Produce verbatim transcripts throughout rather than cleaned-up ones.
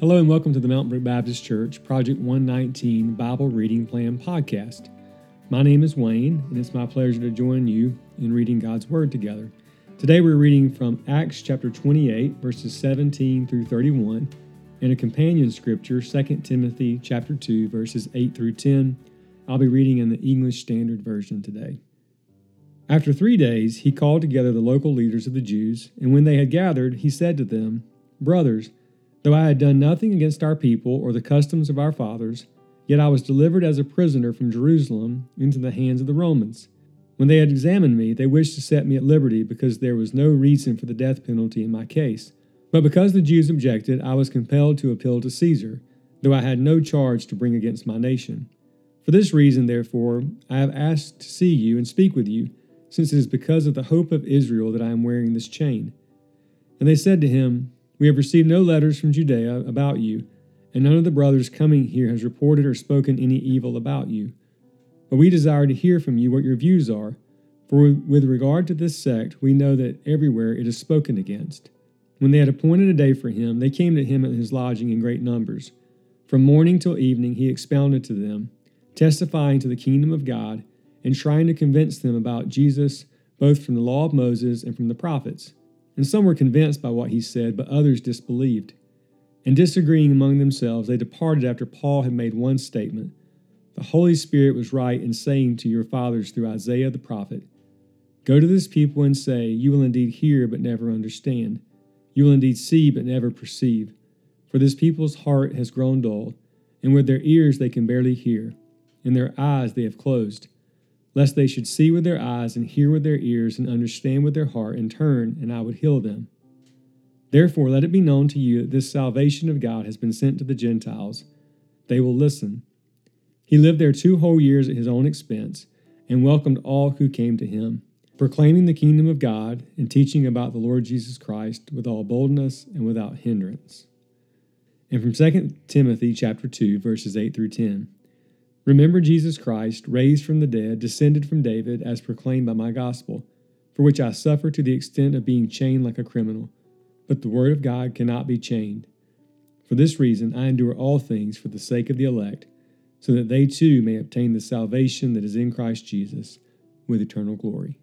Hello and welcome to the Mountain Brook Baptist Church Project one nineteen Bible Reading Plan podcast. My name is Wayne, and it's my pleasure to join you in reading God's Word together. Today we're reading from Acts chapter twenty-eight, verses seventeen through thirty-one, and a companion scripture, Second Timothy chapter two, verses eight through ten. I'll be reading in the English Standard Version today. After three days, he called together the local leaders of the Jews, and when they had gathered, he said to them, "Brothers, though I had done nothing against our people or the customs of our fathers, yet I was delivered as a prisoner from Jerusalem into the hands of the Romans. When they had examined me, they wished to set me at liberty because there was no reason for the death penalty in my case. But because the Jews objected, I was compelled to appeal to Caesar, though I had no charge to bring against my nation. For this reason, therefore, I have asked to see you and speak with you, since it is because of the hope of Israel that I am wearing this chain." And they said to him, "We have received no letters from Judea about you, and none of the brothers coming here has reported or spoken any evil about you. But we desire to hear from you what your views are, for with regard to this sect, we know that everywhere it is spoken against." When they had appointed a day for him, they came to him at his lodging in great numbers. From morning till evening he expounded to them, testifying to the kingdom of God, and trying to convince them about Jesus, both from the law of Moses and from the prophets. And some were convinced by what he said, but others disbelieved. And disagreeing among themselves, they departed after Paul had made one statement: "The Holy Spirit was right in saying to your fathers through Isaiah the prophet, 'Go to this people and say, you will indeed hear but never understand. You will indeed see but never perceive. For this people's heart has grown dull, and with their ears they can barely hear, and their eyes they have closed, lest they should see with their eyes and hear with their ears and understand with their heart and turn, and I would heal them. Therefore let it be known to you that this salvation of God has been sent to the Gentiles. They will listen." He lived there two whole years at his own expense and welcomed all who came to him, proclaiming the kingdom of God and teaching about the Lord Jesus Christ with all boldness and without hindrance. And from Second Timothy chapter two, verses eight through ten. "Remember Jesus Christ, raised from the dead, descended from David, as proclaimed by my gospel, for which I suffer to the extent of being chained like a criminal. But the word of God cannot be chained. For this reason I endure all things for the sake of the elect, so that they too may obtain the salvation that is in Christ Jesus, with eternal glory."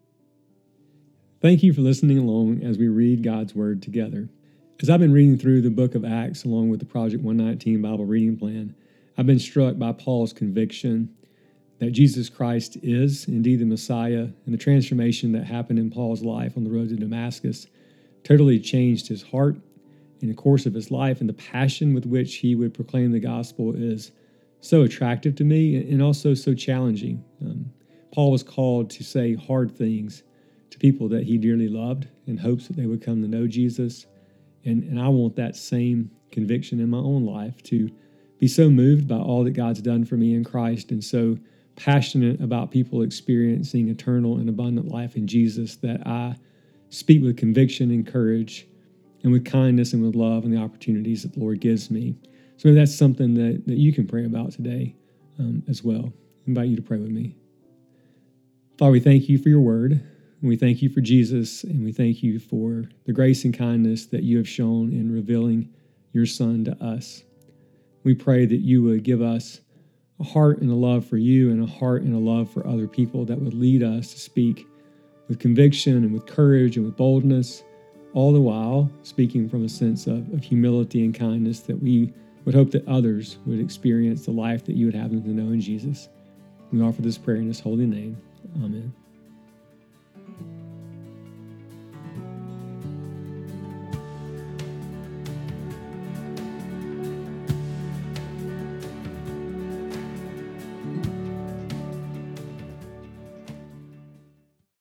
Thank you for listening along as we read God's Word together. As I've been reading through the book of Acts along with the Project one nineteen Bible Reading Plan, I've been struck by Paul's conviction that Jesus Christ is indeed the Messiah, and the transformation that happened in Paul's life on the road to Damascus totally changed his heart in the course of his life, and the passion with which he would proclaim the gospel is so attractive to me and also so challenging. Um, Paul was called to say hard things to people that he dearly loved in hopes that they would come to know Jesus, and, and I want that same conviction in my own life, to be so moved by all that God's done for me in Christ and so passionate about people experiencing eternal and abundant life in Jesus that I speak with conviction and courage and with kindness and with love and the opportunities that the Lord gives me. So maybe that's something that, that you can pray about today um, as well. I invite you to pray with me. Father, we thank you for your word, and we thank you for Jesus, and we thank you for the grace and kindness that you have shown in revealing your Son to us. We pray that you would give us a heart and a love for you and a heart and a love for other people that would lead us to speak with conviction and with courage and with boldness, all the while speaking from a sense of, of humility and kindness, that we would hope that others would experience the life that you would have them to know in Jesus. We offer this prayer in his holy name. Amen.